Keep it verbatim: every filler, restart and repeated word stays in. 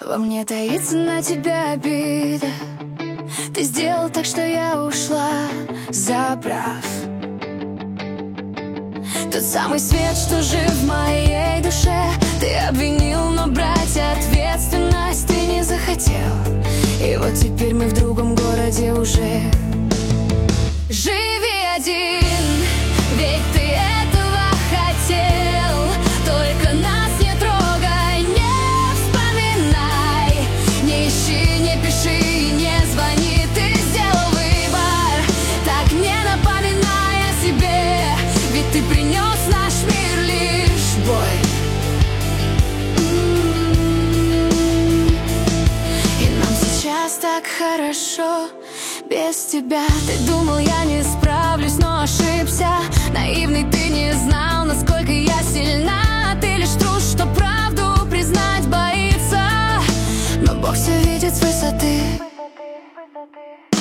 Во мне таится на тебя обида. Ты сделал так, что я ушла, забрав тот самый свет, что жив в моей душе. Ты обвинил, но брать ответственность ты не захотел. И вот теперь мы в другом городе уже. Живи один, ведь ты этого хотел. Только нас не трогай, не вспоминай. Не ищи, не пиши, не звони. Ты сделал выбор, так не напоминай о себе. Ведь ты принес в наш мир лишь бой. И нам сейчас так хорошо без тебя. Ты думал, я не справлюсь, но ошибся. Наивный, ты не знал, насколько я сильна. Ты лишь трус, что правду признать боится. Но Бог все видит с высоты.